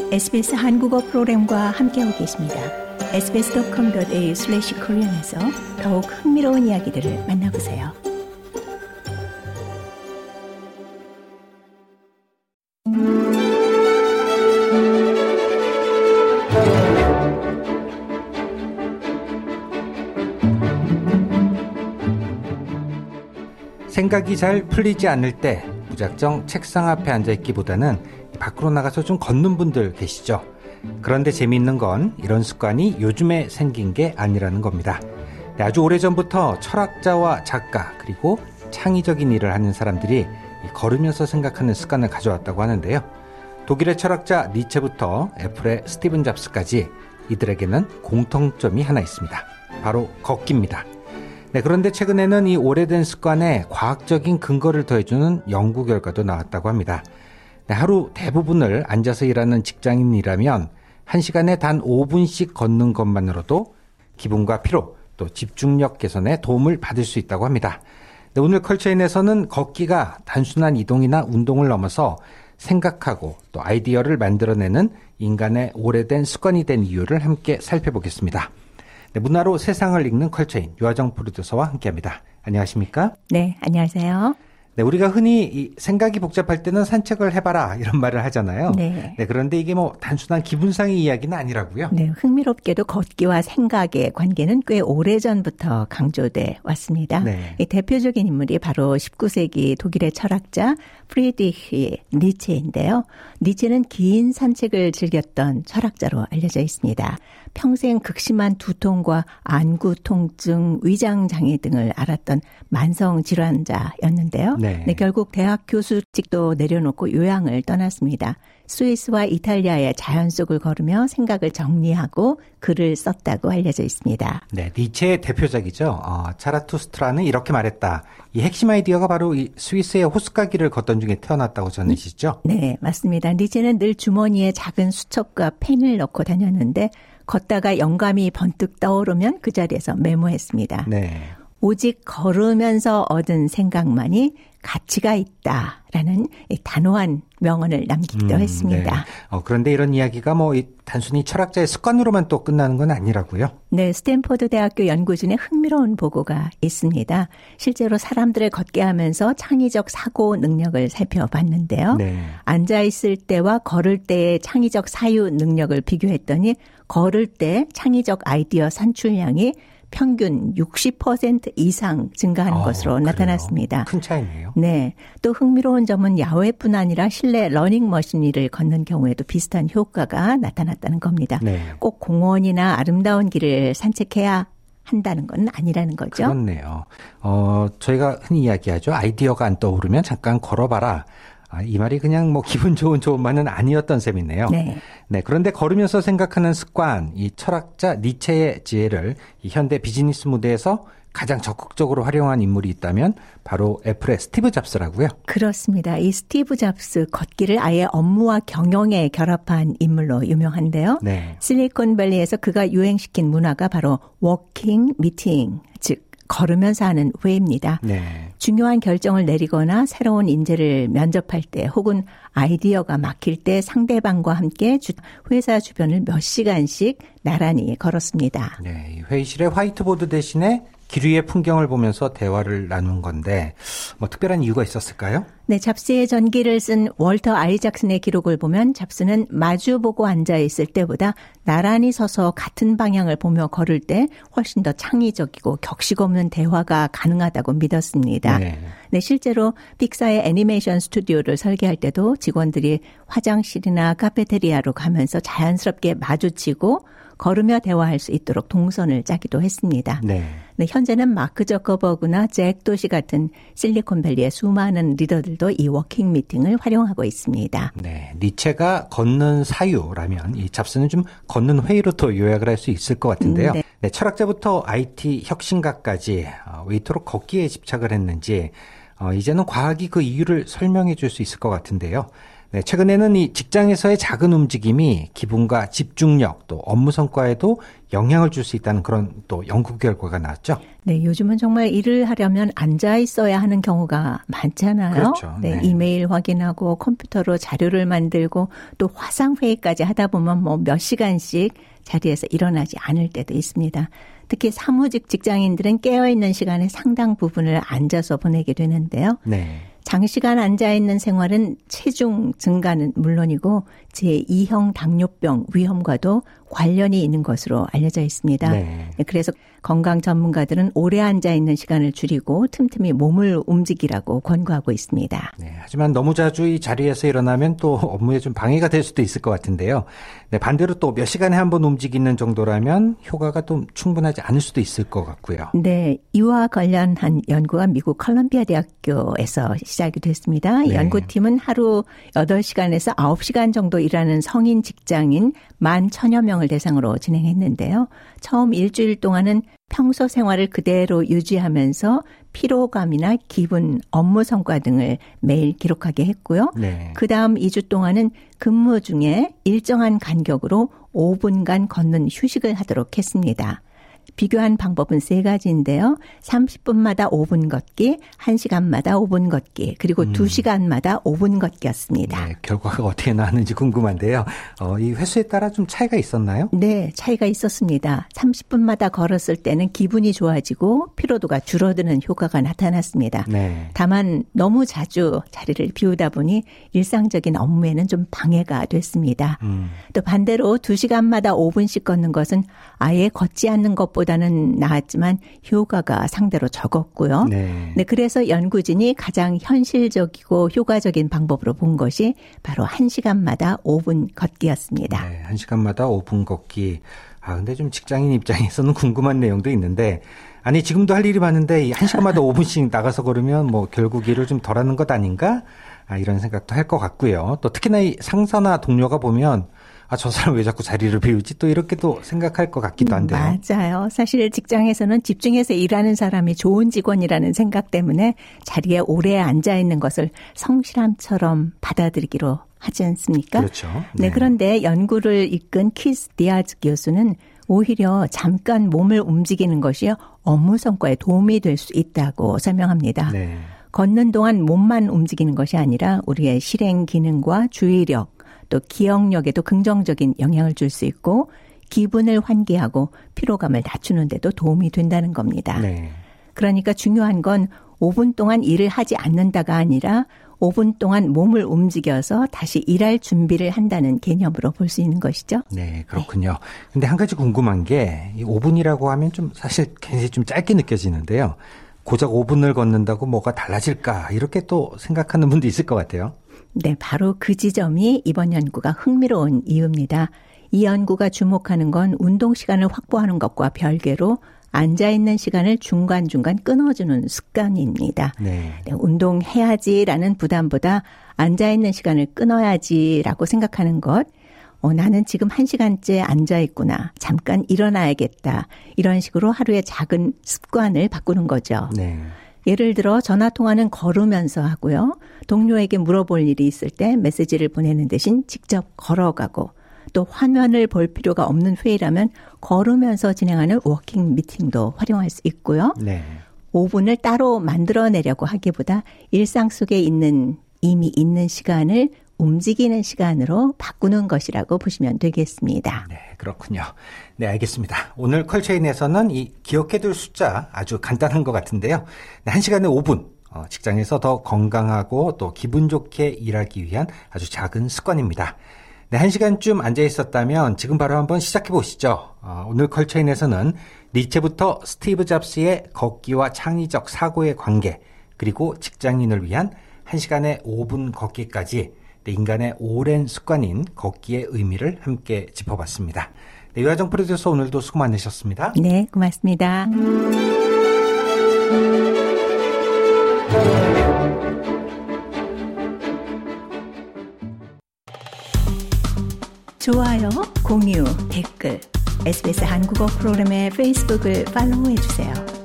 SBS 한국어 프로그램과 함께하고 계십니다. sbs.com.au/korean에서 더욱 흥미로운 이야기들을 만나보세요. 생각이 잘 풀리지 않을 때 무작정 책상 앞에 앉아있기보다는 밖으로 나가서 좀 걷는 분들 계시죠? 그런데 재미있는 건 이런 습관이 요즘에 생긴 게 아니라는 겁니다. 아주 오래전부터 철학자와 작가 그리고 창의적인 일을 하는 사람들이 걸으면서 생각하는 습관을 가져왔다고 하는데요. 독일의 철학자 니체부터 애플의 스티븐 잡스까지 이들에게는 공통점이 하나 있습니다. 바로 걷기입니다. 그런데 최근에는 이 오래된 습관에 과학적인 근거를 더해주는 연구 결과도 나왔다고 합니다. 하루 대부분을 앉아서 일하는 직장인이라면 1시간에 단 5분씩 걷는 것만으로도 기분과 피로, 또 집중력 개선에 도움을 받을 수 있다고 합니다. 오늘 컬처인에서는 걷기가 단순한 이동이나 운동을 넘어서 생각하고 또 아이디어를 만들어내는 인간의 오래된 습관이 된 이유를 함께 살펴보겠습니다. 문화로 세상을 읽는 컬처인 유아정 프로듀서와 함께합니다. 안녕하십니까? 네, 안녕하세요. 네, 우리가 흔히 생각이 복잡할 때는 산책을 해봐라 이런 말을 하잖아요. 네. 그런데 이게 뭐 단순한 기분상의 이야기는 아니라고요. 네, 흥미롭게도 걷기와 생각의 관계는 꽤 오래전부터 강조돼 왔습니다. 네. 이 대표적인 인물이 바로 19세기 독일의 철학자 프리드리히 니체인데요. 니체는 긴 산책을 즐겼던 철학자로 알려져 있습니다. 평생 극심한 두통과 안구 통증, 위장 장애 등을 앓았던 만성 질환자였는데요. 네. 결국 대학 교수직도 내려놓고 요양을 떠났습니다. 스위스와 이탈리아의 자연 속을 걸으며 생각을 정리하고 글을 썼다고 알려져 있습니다. 네, 니체의 대표작이죠. 자라투스트라는 이렇게 말했다. 이 핵심 아이디어가 바로 이 스위스의 호숫가길을 걷던 중에 태어났다고 전해지죠? 네, 맞습니다. 니체는 늘 주머니에 작은 수첩과 펜을 넣고 다녔는데 걷다가 영감이 번뜩 떠오르면 그 자리에서 메모했습니다. 네. 오직 걸으면서 얻은 생각만이 가치가 있다라는 단호한 명언을 남기기도 했습니다. 네. 그런데 이런 이야기가 단순히 철학자의 습관으로만 또 끝나는 건 아니라고요? 네, 스탠포드 대학교 연구 중에 흥미로운 보고가 있습니다. 실제로 사람들을 걷게 하면서 창의적 사고 능력을 살펴봤는데요. 네. 앉아있을 때와 걸을 때의 창의적 사유 능력을 비교했더니 걸을 때 창의적 아이디어 산출량이 평균 60% 이상 증가하는 것으로 그래요? 나타났습니다. 큰 차이네요. 네. 또 흥미로운 점은 야외뿐 아니라 실내 러닝머신 위를 걷는 경우에도 비슷한 효과가 나타났다는 겁니다. 네. 꼭 공원이나 아름다운 길을 산책해야 한다는 건 아니라는 거죠. 그렇네요. 저희가 흔히 이야기하죠. 아이디어가 안 떠오르면 잠깐 걸어봐라. 이 말이 그냥 기분 좋은 말은 아니었던 셈이네요. 네. 네. 그런데 걸으면서 생각하는 습관, 이 철학자 니체의 지혜를 이 현대 비즈니스 무대에서 가장 적극적으로 활용한 인물이 있다면 바로 애플의 스티브 잡스라고요. 그렇습니다. 이 스티브 잡스 걷기를 아예 업무와 경영에 결합한 인물로 유명한데요. 네. 실리콘밸리에서 그가 유행시킨 문화가 바로 워킹 미팅, 즉 걸으면서 하는 회의입니다. 네. 중요한 결정을 내리거나 새로운 인재를 면접할 때 혹은 아이디어가 막힐 때 상대방과 함께 회사 주변을 몇 시간씩 나란히 걸었습니다. 네, 회의실의 화이트보드 대신에 길 위의 풍경을 보면서 대화를 나눈 건데 특별한 이유가 있었을까요? 네, 잡스의 전기를 쓴 월터 아이작슨의 기록을 보면 잡스는 마주보고 앉아있을 때보다 나란히 서서 같은 방향을 보며 걸을 때 훨씬 더 창의적이고 격식 없는 대화가 가능하다고 믿었습니다. 네. 네, 실제로 픽사의 애니메이션 스튜디오를 설계할 때도 직원들이 화장실이나 카페테리아로 가면서 자연스럽게 마주치고 걸으며 대화할 수 있도록 동선을 짜기도 했습니다. 네. 네, 현재는 마크 저커버그나 잭 도시 같은 실리콘밸리의 수많은 리더들도 이 워킹 미팅을 활용하고 있습니다. 네, 니체가 걷는 사유라면 이 잡스는 좀 걷는 회의로 또 요약을 할 수 있을 것 같은데요. 네. 네, 철학자부터 IT 혁신가까지 왜 이토록 걷기에 집착을 했는지 이제는 과학이 그 이유를 설명해 줄 수 있을 것 같은데요. 네, 최근에는 이 직장에서의 작은 움직임이 기분과 집중력 또 업무 성과에도 영향을 줄 수 있다는 그런 또 연구 결과가 나왔죠. 네, 요즘은 정말 일을 하려면 앉아 있어야 하는 경우가 많잖아요. 그렇죠. 네, 네. 이메일 확인하고 컴퓨터로 자료를 만들고 또 화상회의까지 하다 보면 뭐 몇 시간씩 자리에서 일어나지 않을 때도 있습니다. 특히 사무직 직장인들은 깨어있는 시간의 상당 부분을 앉아서 보내게 되는데요. 네. 장시간 앉아있는 생활은 체중 증가는 물론이고 제2형 당뇨병 위험과도 관련이 있는 것으로 알려져 있습니다. 네. 그래서 건강 전문가들은 오래 앉아있는 시간을 줄이고 틈틈이 몸을 움직이라고 권고하고 있습니다. 네, 하지만 너무 자주 이 자리에서 일어나면 또 업무에 좀 방해가 될 수도 있을 것 같은데요. 네, 반대로 또 몇 시간에 한 번 움직이는 정도라면 효과가 좀 충분하지 않을 수도 있을 것 같고요. 네, 이와 관련한 연구가 미국 컬럼비아 대학교에서 시작이 됐습니다. 네. 연구팀은 하루 8시간에서 9시간 정도 일하는 성인 직장인 10,000여 명을 대상으로 진행했는데요. 처음 일주일 동안은 평소 생활을 그대로 유지하면서 피로감이나 기분, 업무 성과 등을 매일 기록하게 했고요. 네. 그다음 2주 동안은 근무 중에 일정한 간격으로 5분간 걷는 휴식을 하도록 했습니다. 비교한 방법은 3가지인데요. 30분마다 5분 걷기, 1시간마다 5분 걷기, 그리고 2시간마다 5분 걷기였습니다. 네, 결과가 어떻게 나왔는지 궁금한데요. 이 횟수에 따라 좀 차이가 있었나요? 네, 차이가 있었습니다. 30분마다 걸었을 때는 기분이 좋아지고 피로도가 줄어드는 효과가 나타났습니다. 네. 다만 너무 자주 자리를 비우다 보니 일상적인 업무에는 좀 방해가 됐습니다. 또 반대로 2시간마다 5분씩 걷는 것은 아예 걷지 않는 것보다는 나았지만 효과가 상대로 적었고요. 네. 네, 그래서 연구진이 가장 현실적이고 효과적인 방법으로 본 것이 바로 1시간마다 5분 걷기였습니다. 네, 1시간마다 5분 걷기. 근데 좀 직장인 입장에서는 궁금한 내용도 있는데, 아니, 지금도 할 일이 많은데, 이 1시간마다 5분씩 나가서 걸으면 뭐 결국 일을 좀 덜 하는 것 아닌가? 이런 생각도 할 것 같고요. 또 특히나 이 상사나 동료가 보면, 저 사람 왜 자꾸 자리를 비우지? 또 이렇게 또 생각할 것 같기도 한데요. 맞아요. 사실 직장에서는 집중해서 일하는 사람이 좋은 직원이라는 생각 때문에 자리에 오래 앉아 있는 것을 성실함처럼 받아들이기로 하지 않습니까? 그렇죠. 네, 그런데 연구를 이끈 키스 디아즈 교수는 오히려 잠깐 몸을 움직이는 것이 업무 성과에 도움이 될 수 있다고 설명합니다. 네. 걷는 동안 몸만 움직이는 것이 아니라 우리의 실행 기능과 주의력, 또 기억력에도 긍정적인 영향을 줄 수 있고 기분을 환기하고 피로감을 낮추는 데도 도움이 된다는 겁니다. 네. 그러니까 중요한 건 5분 동안 일을 하지 않는다가 아니라 5분 동안 몸을 움직여서 다시 일할 준비를 한다는 개념으로 볼 수 있는 것이죠. 네, 그렇군요. 근데 한 가지 궁금한 게 이 5분이라고 하면 좀 사실 굉장히 좀 짧게 느껴지는데요. 고작 5분을 걷는다고 뭐가 달라질까? 이렇게 또 생각하는 분도 있을 것 같아요. 네, 바로 그 지점이 이번 연구가 흥미로운 이유입니다. 이 연구가 주목하는 건 운동 시간을 확보하는 것과 별개로 앉아있는 시간을 중간중간 끊어주는 습관입니다. 네. 네, 운동해야지라는 부담보다 앉아있는 시간을 끊어야지라고 생각하는 것, 나는 지금 1시간째 앉아있구나, 잠깐 일어나야겠다, 이런 식으로 하루의 작은 습관을 바꾸는 거죠. 네. 예를 들어 전화통화는 걸으면서 하고요. 동료에게 물어볼 일이 있을 때 메시지를 보내는 대신 직접 걸어가고, 또 화면을 볼 필요가 없는 회의라면 걸으면서 진행하는 워킹 미팅도 활용할 수 있고요. 네. 5분을 따로 만들어내려고 하기보다 일상 속에 이미 있는 시간을 움직이는 시간으로 바꾸는 것이라고 보시면 되겠습니다. 네, 그렇군요. 네, 알겠습니다. 오늘 컬처인에서는 이 기억해둘 숫자 아주 간단한 것 같은데요. 네, 1시간에 5분. 직장에서 더 건강하고 또 기분 좋게 일하기 위한 아주 작은 습관입니다. 네, 1시간쯤 앉아 있었다면 지금 바로 한번 시작해 보시죠. 오늘 컬처인에서는 니체부터 스티브 잡스의 걷기와 창의적 사고의 관계, 그리고 직장인을 위한 1시간에 5분 걷기까지 인간의 오랜 습관인 걷기의 의미를 함께 짚어봤습니다. 네, 유하정 프로듀서 오늘도 수고 많으셨습니다. 네, 고맙습니다. 좋아요, 공유, 댓글, SBS 한국어 프로그램의 페이스북을 팔로우해주세요.